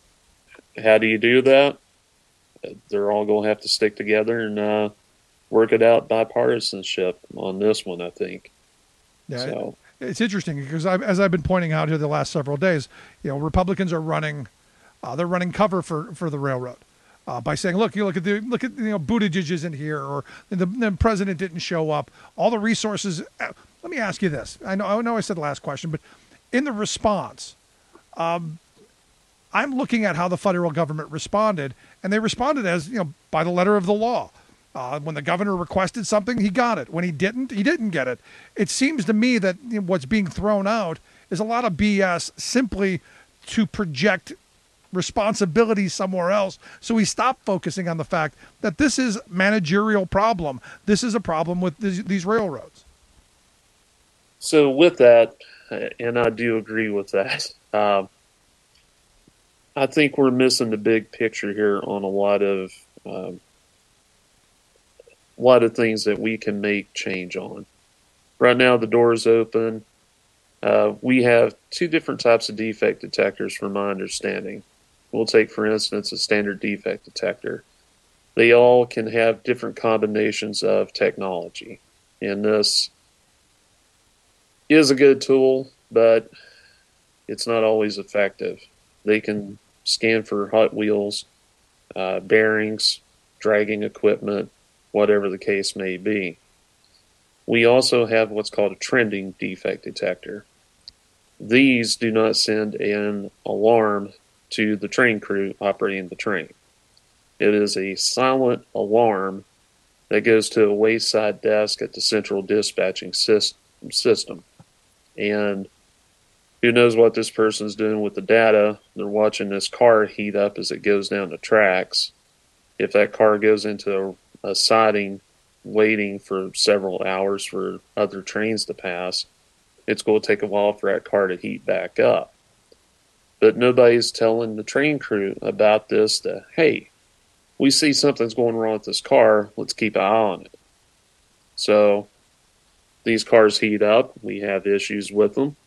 how do you do that? They're all going to have to stick together and uh, work it out bipartisanship on this one, I think.
Yeah,
So,
it, it's interesting because I've, as I've been pointing out here the last several days, you know, Republicans are running, uh, they're running cover for, for the railroad. Uh, by saying, look, you look at the look at you know Buttigieg isn't here, or the, the president didn't show up. All the resources. Uh, let me ask you this. I know I know I said the last question, but in the response, um, I'm looking at how the federal government responded, and they responded as you know by the letter of the law. Uh, when the governor requested something, he got it. When he didn't, he didn't get it. It seems to me that you know, what's being thrown out is a lot of B S simply to project responsibility somewhere else, so we stop focusing on the fact that this is managerial problem. This is a problem with these, these railroads.
so with that, and I do agree with that, um, I think we're missing the big picture here on a lot of um, a lot of things that we can make change on. Right now, the door is open. Uh, we have two different types of defect detectors, from my understanding. We'll take, for instance, a standard defect detector. They all can have different combinations of technology. And this is a good tool, but it's not always effective. They can scan for hot wheels, uh, bearings, dragging equipment, whatever the case may be. We also have what's called a trending defect detector. These do not send an alarm to the train crew operating the train. It is a silent alarm that goes to a wayside desk at the central dispatching system. And who knows what this person's doing with the data? They're watching this car heat up as it goes down the tracks. If that car goes into a, a siding waiting for several hours for other trains to pass, it's going to take a while for that car to heat back up. But nobody's telling the train crew about this, that, hey, we see something's going wrong with this car, let's keep an eye on it. So these cars heat up, we have issues with them.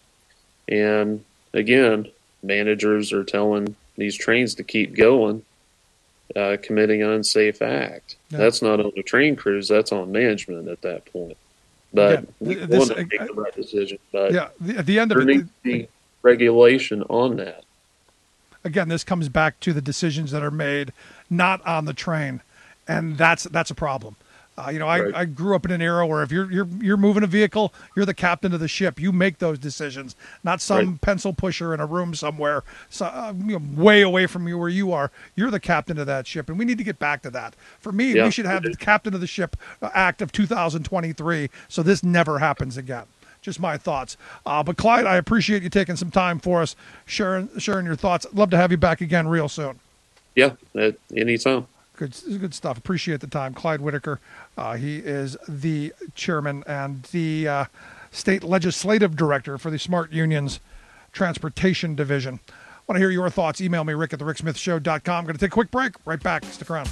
And again, managers are telling these trains to keep going, uh, committing an unsafe act. Yeah. That's not on the train crews. That's on management at that point. But Again, we this, want to make uh, the right decision. But
yeah, the, at the end of
there
it,
needs to be regulation on that.
Again, this comes back to the decisions that are made not on the train, and that's that's a problem. Uh, you know, I, right. I grew up in an era where if you're you're you're moving a vehicle, you're the captain of the ship. You make those decisions, not some right. pencil pusher in a room somewhere, so, uh, you know, way away from you where you are. You're the captain of that ship, and we need to get back to that. For me, yeah. we should have the Captain of the Ship Act of two thousand twenty-three, so this never happens again. Just my thoughts. Uh, but Clyde, I appreciate you taking some time for us, sharing sharing your thoughts. I'd love to have you back again real soon.
Yeah, at any time.
Good, good stuff. Appreciate the time. Clyde Whitaker, uh, he is the chairman and the uh, state legislative director for the Smart Unions Transportation Division. Want to hear your thoughts? Email me, rick at the rick smith show dot com. I'm going to take a quick break. Right back. Stick around.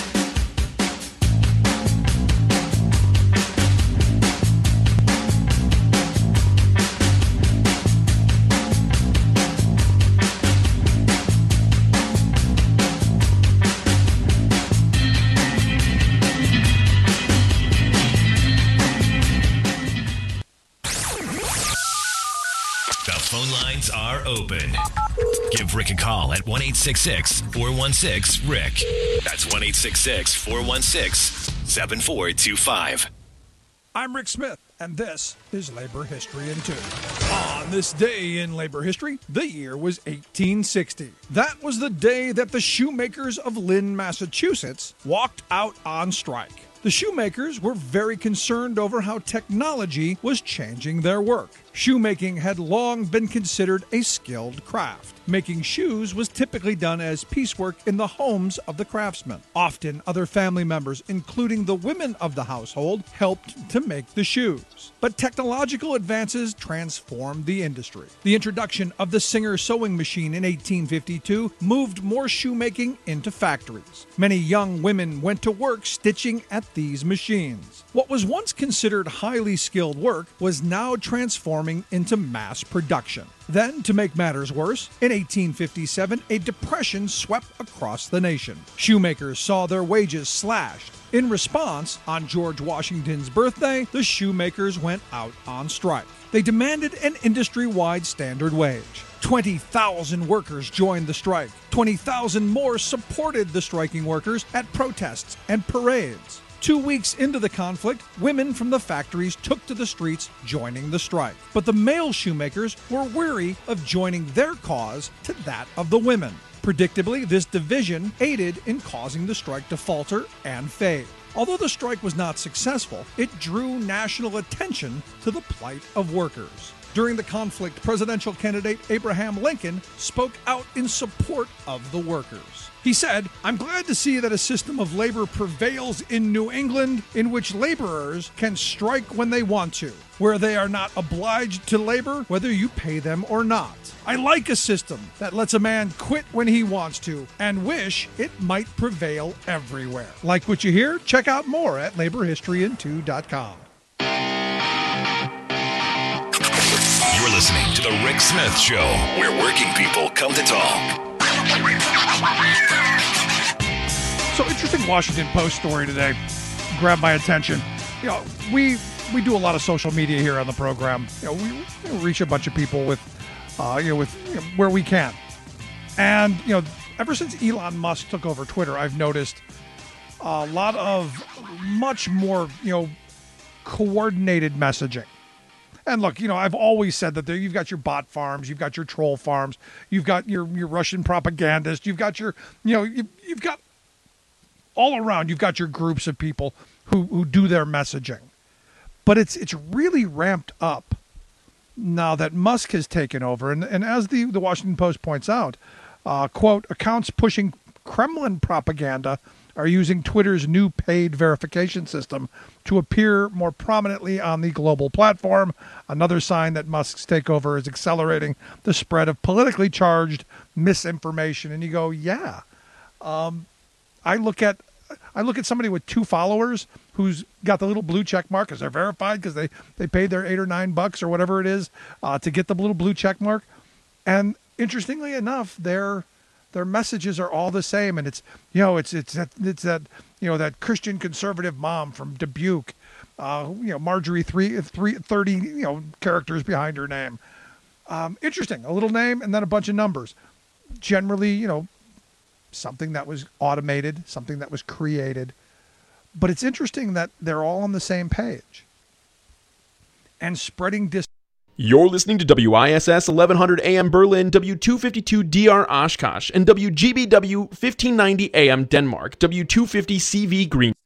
Are open. Give Rick a call at one eight six six, four one six, Rick. That's one eight six six, four one six, seven four two five.
I'm Rick Smith, and this is Labor History in Two. On this day in labor history, the year was eighteen sixty. That was the day that the shoemakers of Lynn, Massachusetts walked out on strike. The shoemakers were very concerned over how technology was changing their work. Shoemaking had long been considered a skilled craft. Making shoes was typically done as piecework in the homes of the craftsmen. Often, other family members, including the women of the household, helped to make the shoes. But technological advances transformed the industry. The introduction of the Singer sewing machine in eighteen fifty-two moved more shoemaking into factories. Many young women went to work stitching at these machines. What was once considered highly skilled work was now transforming into mass production. Then, to make matters worse, in eighteen fifty-seven, a depression swept across the nation. Shoemakers saw their wages slashed. In response, on George Washington's birthday, the shoemakers went out on strike. They demanded an industry-wide standard wage. twenty thousand workers joined the strike. twenty thousand more supported the striking workers at protests and parades. Two weeks into the conflict, women from the factories took to the streets, joining the strike. But the male shoemakers were weary of joining their cause to that of the women. Predictably, this division aided in causing the strike to falter and fade. Although the strike was not successful, it drew national attention to the plight of workers. During the conflict, presidential candidate Abraham Lincoln spoke out in support of the workers. He said, "I'm glad to see that a system of labor prevails in New England in which laborers can strike when they want to, where they are not obliged to labor whether you pay them or not. I like a system that lets a man quit when he wants to and wish it might prevail everywhere." Like what you hear? Check out more at labor history in two dot com.
You're listening to The Rick Smith Show, where working people come to talk.
So, interesting Washington Post story today grabbed my attention. You know, we we do a lot of social media here on the program. You know, we, we reach a bunch of people with, uh, you know, with you know, where we can. And you know, ever since Elon Musk took over Twitter, I've noticed a lot of much more, you know, coordinated messaging. And look, you know, I've always said that there, you've got your bot farms, you've got your troll farms, you've got your, your Russian propagandists, you've got your, you know, you, you've got all around, you've got your groups of people who, who do their messaging. But it's it's really ramped up now that Musk has taken over. And, and as the, the Washington Post points out, uh, quote, accounts pushing Kremlin propaganda are using Twitter's new paid verification system to appear more prominently on the global platform. Another sign that Musk's takeover is accelerating the spread of politically charged misinformation. And you go, yeah. Um, I look at I look at somebody with two followers who's got the little blue check mark because they're verified because they, they paid their eight or nine bucks or whatever it is uh, to get the little blue check mark. And interestingly enough, they're Their messages are all the same, and it's you know it's it's that it's that you know that Christian conservative mom from Dubuque, uh, you know Marjorie three three thirty you know characters behind her name. Um, interesting, a little name and then a bunch of numbers. Generally, you know, something that was automated, something that was created, but it's interesting that they're all on the same page and spreading dis.
You're listening to W I S S eleven hundred A M Berlin, W two fifty-two D R Oshkosh, and W G B W fifteen ninety A M Denmark, W two fifty C V Green.